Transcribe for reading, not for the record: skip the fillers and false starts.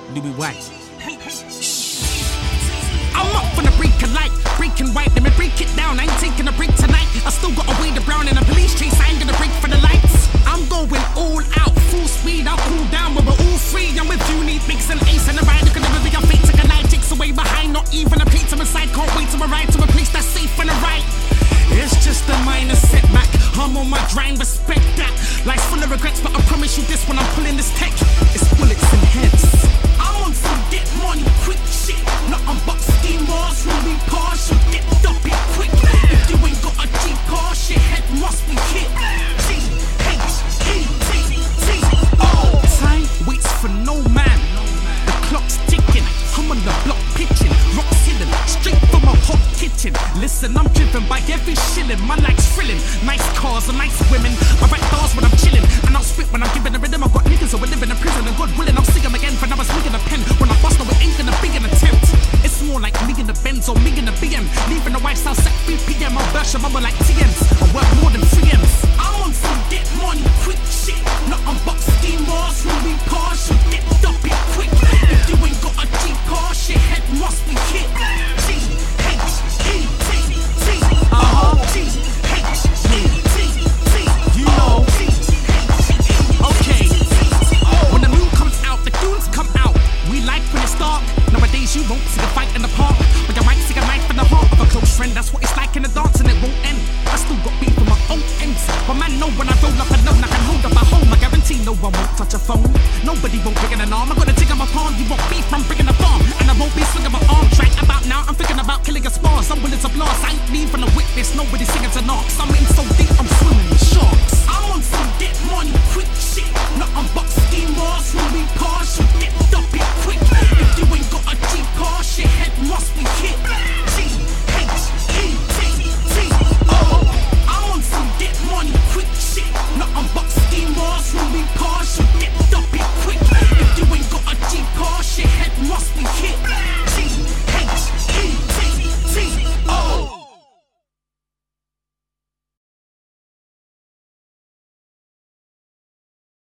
Louis White. I'm up for the break of light, breaking white, let me break it down. I ain't taking a break tonight. I still got away the brown in a police chase. I ain't gonna break for the lights. I'm going all out, full speed. I'll cool down when we're all free. I'm with you, need mix and ace and a ride. You can never be your fate. Take a light, takes away behind. Not even a plate to my side. Can't wait to arrive to a place that's safe and right. It's just a minor setback. I'm on my grind, respect that. Life's full of regrets, but I promise you this when I'm pulling this tech. It's bullets and heads. I'm on some get money quick shit. Not on box scheme wars when we pass. You get dumpy quick. If you ain't got a G-pass, your head must be hit. G-H-E-T-T-O. Time waits for no man. The clock's ticking. I'm on the block pitching. Rocks hidden, straight from a hot kitchen. Listen, I'm driven by every shilling. My life's thrilling. Nice cars and nice women. I write bars when I'm chilling, and I'll spit when I'm giving a rhythm. I've got niggas who are living in prison, and God willing, I'll see them again. For now, I'm swinging a pen. When I bust, no, it ain't gonna be an attempt. It's more like me in the Benz or me in the BM. Leaving the White House at 3 p.m. I'll burst your mama like TMs. I work more than 3Ms. I'm on some get money quick shit. Not on box scheme wars when we pass. You get dumpy quick. If you ain't got a G-pass, your head must be hit. You know. Okay. When the moon comes out, the goons come out. We like when it's dark. Nowadays you won't see a fight in the park, but you might see a knife in the heart of a close friend. That's what it's like in the dance, and it won't end. I still got beef for my own ends, but man know when I roll up alone, I can hold up a home. I guarantee no one won't touch a phone. Nobody won't bring in an arm. I'm gonna dig on my palm. You want beef from bringing a bomb, and I won't be swinging my arms right about now. I'm thinking about killing your spars. I'm willing to blast. I ain't leaving a witness. Nobody singing to knocks. I'm in so